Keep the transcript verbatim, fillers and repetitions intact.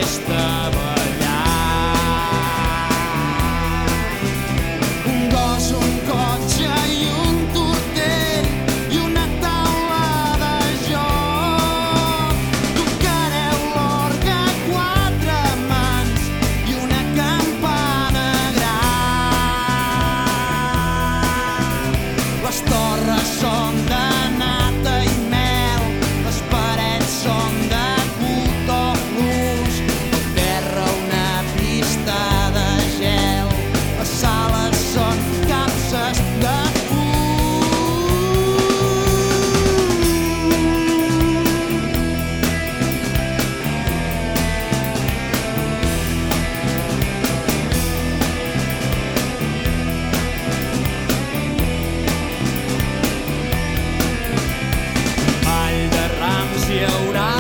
pista a ballar. Un gos, un cotxe i un tortell i una taula de joc. Tocareu l'orgue a quatre mans i una campana gran. Les torres són de nata i mel, les parets són de cotó fluix, el terra una pista de gel, les sales són capses de Vall de Rams hi haurà